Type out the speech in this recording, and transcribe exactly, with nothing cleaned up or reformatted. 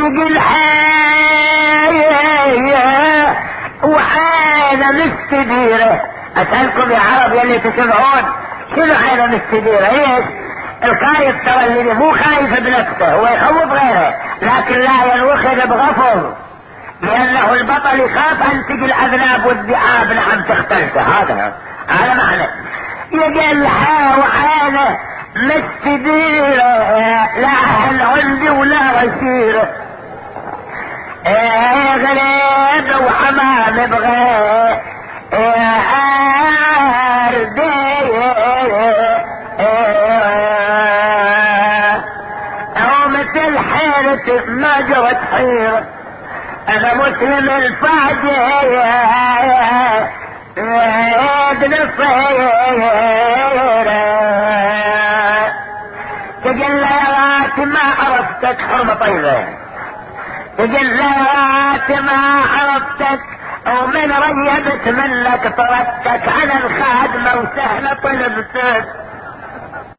يقول حاية وعينه مستديرة. اسألكم يا عرب يلي تسمعون، شنو عينه مستديرة؟ ايش؟ الخايف ترى اللي مو خايف بنفسه هو يخوف غيره، لكن لا ينوخذ بغفر، لانه البطل يخاف ان تجي الاذناب والذئاب نعم تختلفه. هذا هذا معنى. يقول لها وعينه مستديرة لا اهل عندي ولا غسيرة، ايه غريب وحمام بغير اردي او مثل حيرة ما جرت حيرة. انا مسلم الفاجر ابن الصير تجليات ما عرفتك حرمة طيبة، تجليات ما عرفتك ومن ريبت منك طردتك. انا الخادمة وسهلة طلبتك